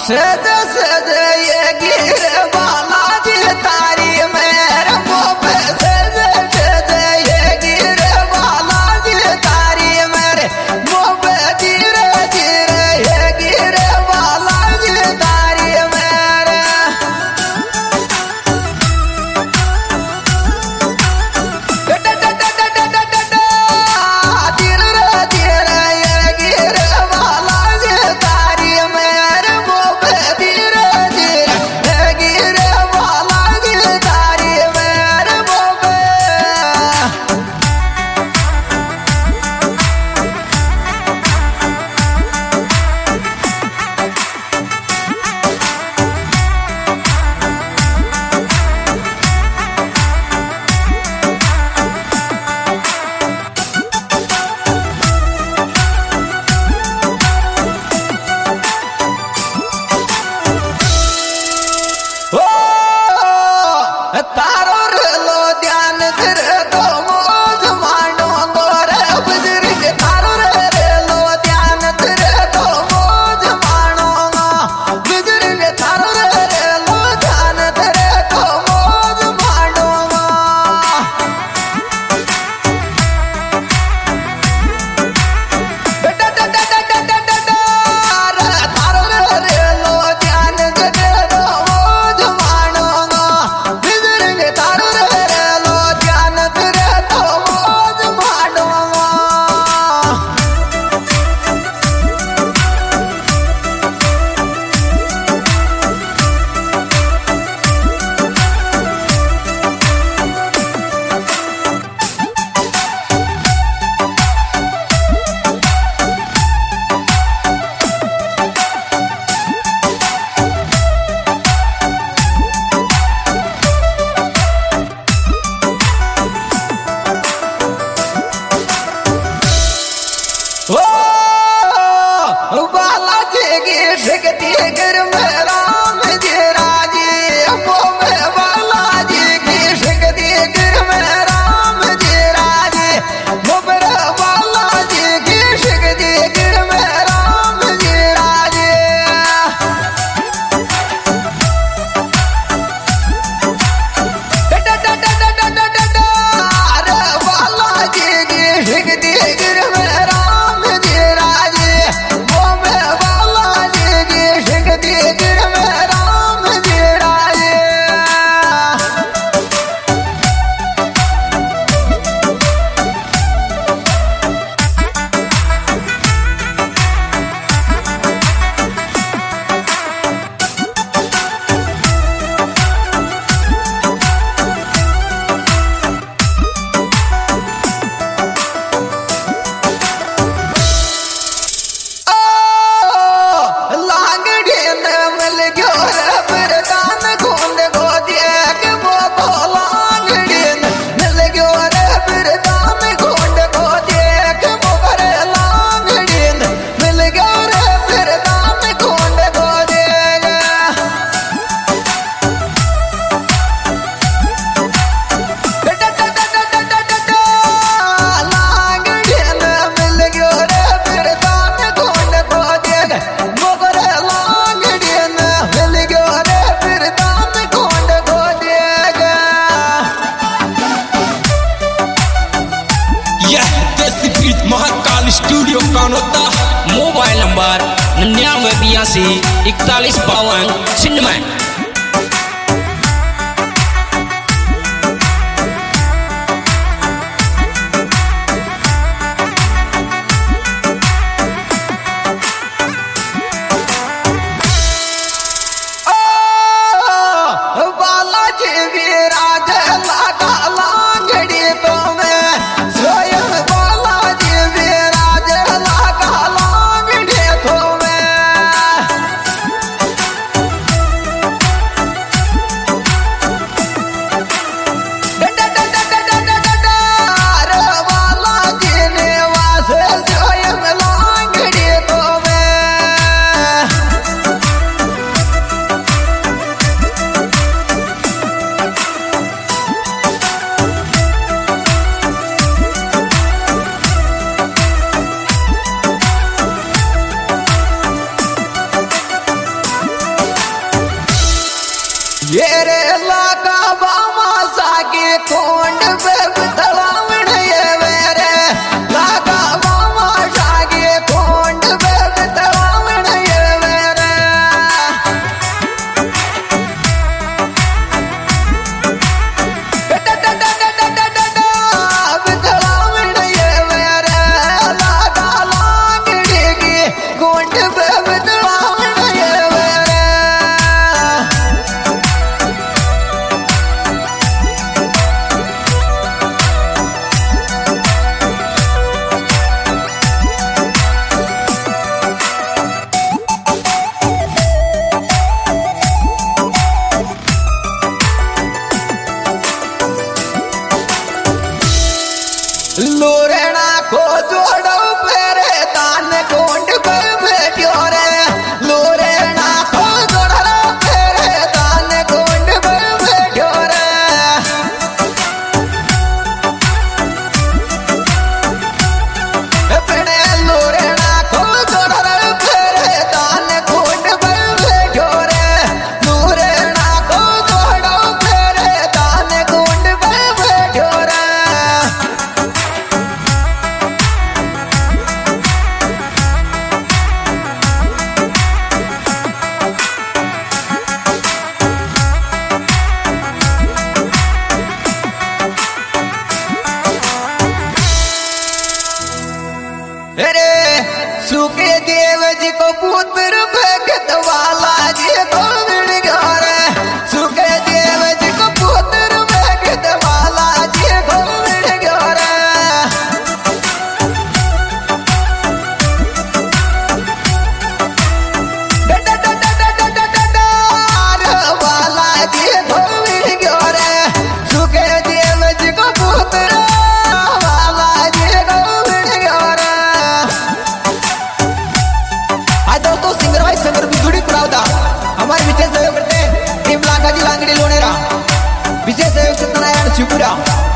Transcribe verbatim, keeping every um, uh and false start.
सज सज ये गिर बालाजी तारी मेरे मुँह पे सज सज ये गिर बालाजी तारी मेरे मुँह पे धीरे धीरे ये गिर बालाजी तारी मेरे तारो लो ध्यान कर दो मोज मानो गोरे बुजुर्ग तारो रे लो ध्यान कर दो मोज मानो बुजुर्ग तारो रे लो ध्यान कर दो मोज मानो बेटा बेटा बेटा बेटा तारो रे लो ध्यान कर दो मोज मानो ओ बालाजी की शक्ति गिर में राम जी राजी वो में बालाजी की शक्ति गिर में राम जी राजी वो पर बालाजी की शक्ति गिर में राम जी राजी अरे बालाजी की शक्ति गिर में Mahakal studio Kanota mobile number निन्यानवे बयासी इकतालीस बावन छिन्नवे। बालाजी विराज लागा लांगड़ी तो मैं स्वयं बालाजी विराज लागा लांगड़ी तो मैं कोंड पे तलावण ये वेरे लागा मामा शागे कोंड पे तलावण ये वेरे तलावण ये वेरे लागा लांगड़ी की कोंड पे तलावण ये वेरे लोरेना को जोड़ो फेरे तान कोंड पे बैठ्यो रे लोरेना को जोड़ो फेरे तान कोंड पे बैठ्यो रे अपने लोरेना को जोड़ो फेरे तान कोंड पे बैठ्यो रे लोरेना को जोड़ो फेरे तान कोंड पे बैठ्यो रे अरे सुखे देव जी को पुत्र भगत वाला जी को मिल गया रे सुखे देव जी को पुत्र भगत वाला जी को मिल गया रे वाला जी को मिल गया रे सुखे देव जी को पुत्र वाला जी को मिल गया रे तो सिंगर भाई सिंगर बिजुड़ी पुरावदा हमारे विशेष सहयोग करते हैं टीम लांगाजी लांगड़ी लोनेरा विशेष सहयोग सत्यनारायण शिवपुरा।